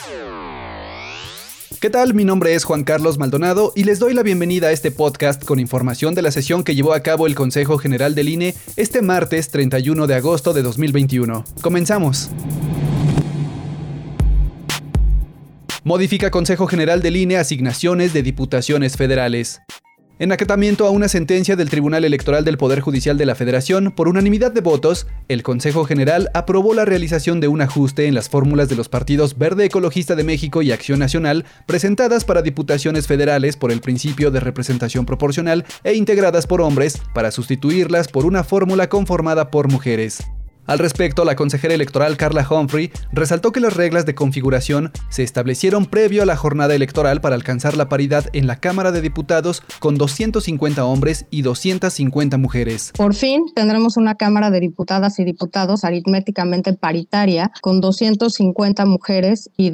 ¿Qué tal? Mi nombre es Juan Carlos Maldonado y les doy la bienvenida a este podcast con información de la sesión que llevó a cabo el Consejo General del INE este martes 31 de agosto de 2021. Comenzamos. Modifica Consejo General del INE asignaciones de diputaciones federales. En acatamiento a una sentencia del Tribunal Electoral del Poder Judicial de la Federación, por unanimidad de votos, el Consejo General aprobó la realización de un ajuste en las fórmulas de los partidos Verde Ecologista de México y Acción Nacional, presentadas para diputaciones federales por el principio de representación proporcional e integradas por hombres, para sustituirlas por una fórmula conformada por mujeres. Al respecto, la consejera electoral Carla Humphrey resaltó que las reglas de configuración se establecieron previo a la jornada electoral para alcanzar la paridad en la Cámara de Diputados con 250 hombres y 250 mujeres. Por fin tendremos una Cámara de Diputadas y Diputados aritméticamente paritaria con 250 mujeres y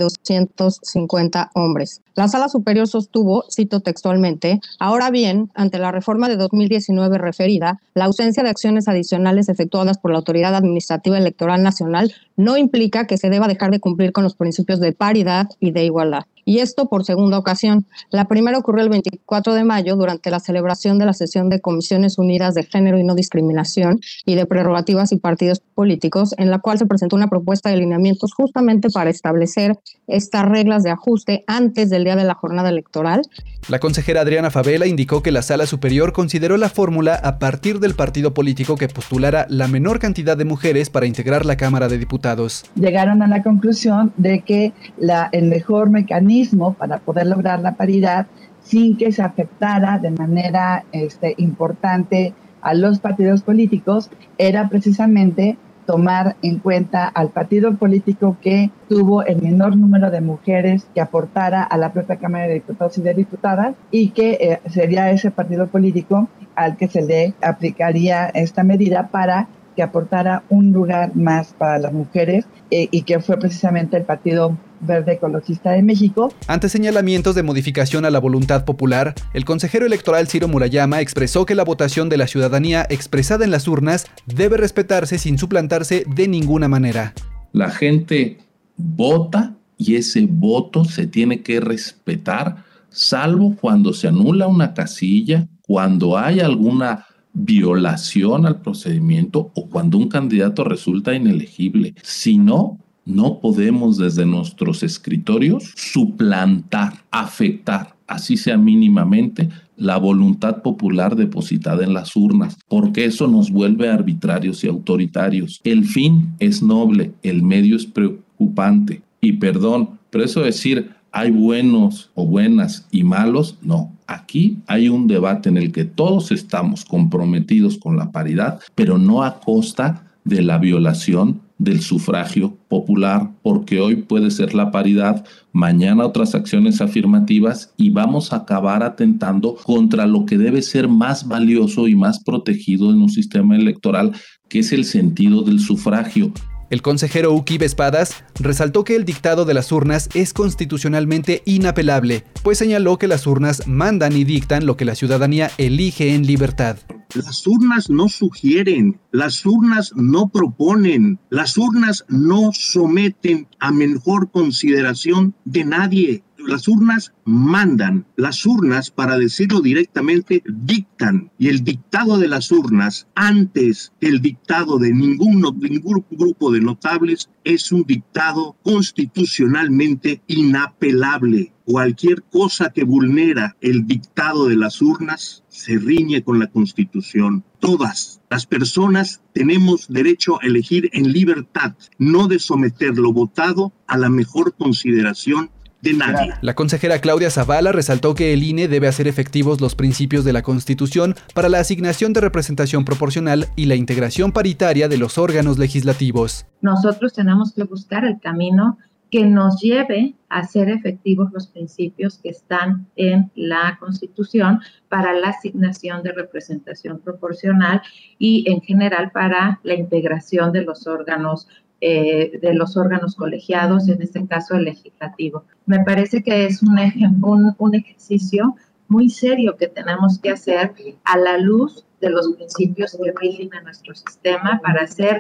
250 hombres. La Sala Superior sostuvo, cito textualmente, ahora bien, ante la reforma de 2019 referida, la ausencia de acciones adicionales efectuadas por la Autoridad Administrativa Electoral Nacional no implica que se deba dejar de cumplir con los principios de paridad y de igualdad. Y esto por segunda ocasión. La primera ocurrió el 24 de mayo durante la celebración de la sesión de Comisiones Unidas de Género y No Discriminación y de Prerrogativas y Partidos Políticos, en la cual se presentó una propuesta de lineamientos justamente para establecer estas reglas de ajuste antes del día de la jornada electoral. La consejera Adriana Fabela indicó que la Sala Superior consideró la fórmula a partir del partido político que postulara la menor cantidad de mujeres para integrar la Cámara de Diputados. Llegaron a la conclusión de que el mejor mecanismo para poder lograr la paridad sin que se afectara de manera importante a los partidos políticos era precisamente tomar en cuenta al partido político que tuvo el menor número de mujeres que aportara a la propia Cámara de Diputados y de Diputadas y que sería ese partido político al que se le aplicaría esta medida para que aportara un lugar más para las mujeres y que fue precisamente el Partido Verde Ecologista de México. Ante señalamientos de modificación a la voluntad popular, el consejero electoral Ciro Murayama expresó que la votación de la ciudadanía expresada en las urnas debe respetarse sin suplantarse de ninguna manera. La gente vota y ese voto se tiene que respetar, salvo cuando se anula una casilla, cuando hay alguna violación al procedimiento o cuando un candidato resulta inelegible. Si no, no podemos desde nuestros escritorios suplantar, afectar, así sea mínimamente, la voluntad popular depositada en las urnas, porque eso nos vuelve arbitrarios y autoritarios. El fin es noble, el medio es preocupante. Y perdón, pero eso decir hay buenos o buenas y malos, no. Aquí hay un debate en el que todos estamos comprometidos con la paridad, pero no a costa de la violación del sufragio popular, porque hoy puede ser la paridad, mañana otras acciones afirmativas y vamos a acabar atentando contra lo que debe ser más valioso y más protegido en un sistema electoral, que es el sentido del sufragio. El consejero Uki Espadas resaltó que el dictado de las urnas es constitucionalmente inapelable, pues señaló que las urnas mandan y dictan lo que la ciudadanía elige en libertad. Las urnas no sugieren, las urnas no proponen, las urnas no someten a mejor consideración de nadie. Las urnas mandan, las urnas, para decirlo directamente, dictan. Y el dictado de las urnas, antes que el dictado de ningún grupo de notables, es un dictado constitucionalmente inapelable. Cualquier cosa que vulnera el dictado de las urnas se riñe con la Constitución. Todas las personas tenemos derecho a elegir en libertad, no de someter lo votado a la mejor consideración de nadie. La consejera Claudia Zavala resaltó que el INE debe hacer efectivos los principios de la Constitución para la asignación de representación proporcional y la integración paritaria de los órganos legislativos. Nosotros tenemos que buscar el camino que nos lleve a hacer efectivos los principios que están en la Constitución para la asignación de representación proporcional y en general para la integración de los órganos colegiados, en este caso el legislativo. Me parece que es un ejercicio muy serio que tenemos que hacer a la luz de los principios que rigen a nuestro sistema para hacer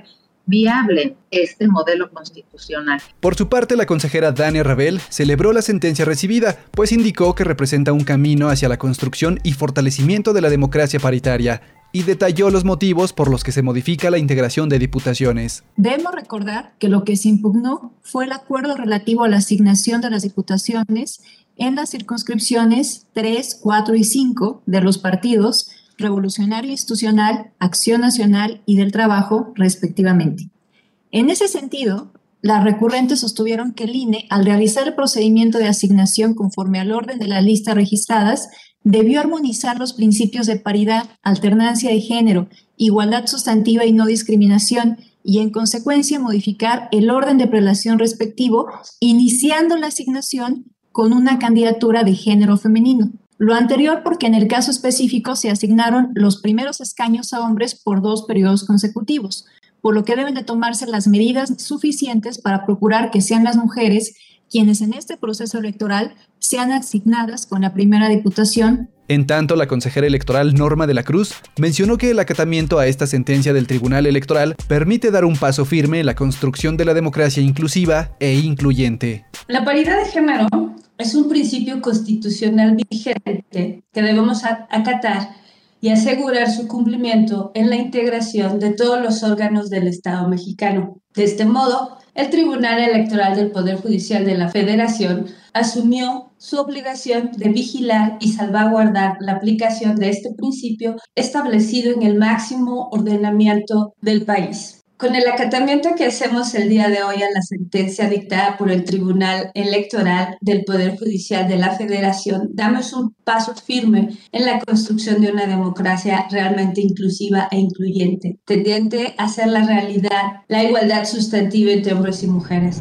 viable este modelo constitucional. Por su parte, la consejera Dania Rabel celebró la sentencia recibida, pues indicó que representa un camino hacia la construcción y fortalecimiento de la democracia paritaria, y detalló los motivos por los que se modifica la integración de diputaciones. Debemos recordar que lo que se impugnó fue el acuerdo relativo a la asignación de las diputaciones en las circunscripciones 3, 4 y 5 de los partidos Revolucionario Institucional, Acción Nacional y del Trabajo, respectivamente. En ese sentido, las recurrentes sostuvieron que el INE, al realizar el procedimiento de asignación conforme al orden de las listas registradas, debió armonizar los principios de paridad, alternancia de género, igualdad sustantiva y no discriminación, y en consecuencia modificar el orden de prelación respectivo, iniciando la asignación con una candidatura de género femenino. Lo anterior porque en el caso específico se asignaron los primeros escaños a hombres por 2 periodos consecutivos, por lo que deben de tomarse las medidas suficientes para procurar que sean las mujeres quienes en este proceso electoral sean asignadas con la primera diputación. En tanto, la consejera electoral Norma de la Cruz mencionó que el acatamiento a esta sentencia del Tribunal Electoral permite dar un paso firme en la construcción de la democracia inclusiva e incluyente. La paridad de género es un principio constitucional vigente que debemos acatar y asegurar su cumplimiento en la integración de todos los órganos del Estado mexicano. De este modo, el Tribunal Electoral del Poder Judicial de la Federación asumió su obligación de vigilar y salvaguardar la aplicación de este principio establecido en el máximo ordenamiento del país. Con el acatamiento que hacemos el día de hoy a la sentencia dictada por el Tribunal Electoral del Poder Judicial de la Federación, damos un paso firme en la construcción de una democracia realmente inclusiva e incluyente, tendiente a hacer la realidad la igualdad sustantiva entre hombres y mujeres.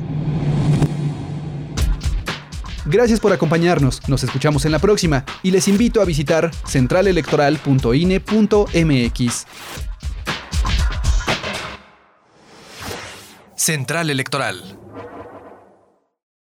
Gracias por acompañarnos, nos escuchamos en la próxima y les invito a visitar centralelectoral.ine.mx. Central Electoral.